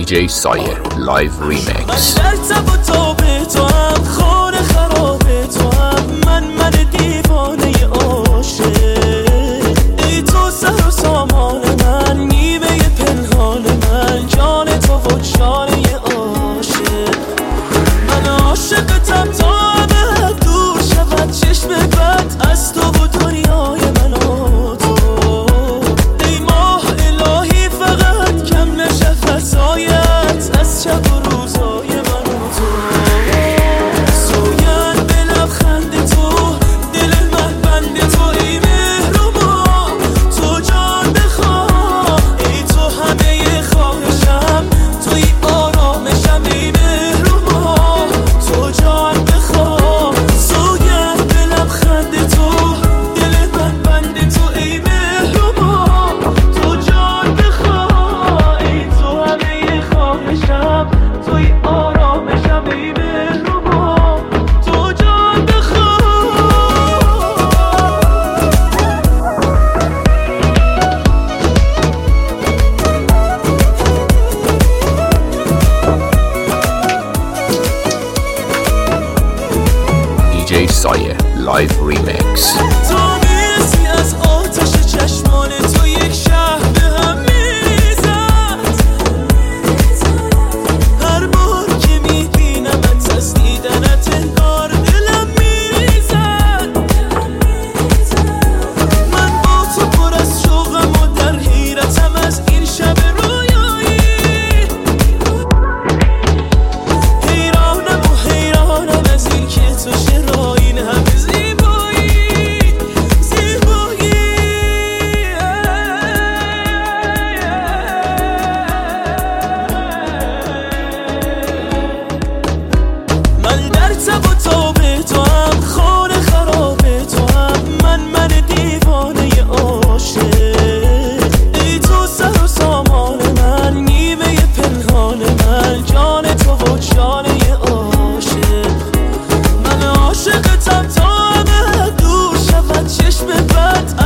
DJ سایه لایو ریمیکس. من در تب و تاب تو هم خانه خراب تو هم من دیوانه عاشق. ای تو سر و سامان من نیمه پنهان من جان تو و جانه عاشق. من عاشقتم تا ابد دور شود چشم بد از تو و دنیای من و تو. ای ماه الهی فقط کم نشه فضایت از شب و روزای من و تو. سوگند به لبخند تو دل من بند تو. ای مهربان تو جان بخواه. ای تو همه خواهشم توی آرامشم. ای مهربان تو جان بخواه. سوگند به لبخند تو دل من بند تو. ای مهربان تو جان بخواه. ای تو همه خواهشم توی آرامشم. ای مهربان تو جان بخواه. DJ سایه لایو ریمیکس. تو میرسی از آتش چشمان تو یک شهر به هم میریزد. هر بار که میبینمت از دیدنت انگار دلم میریزد. من با تو پر از شوقم و در حیرتم از این شب رویایی. حیرانم از این که تو چرا این همه زیبایی. من در تب و تاب تو هم خانه خراب تو هم من دیوانه عاشق. ای تو سر و سامان من نیمه پنهان من جان تو و جانه عاشق. من عاشقتم تا ابد دور شود چشم بد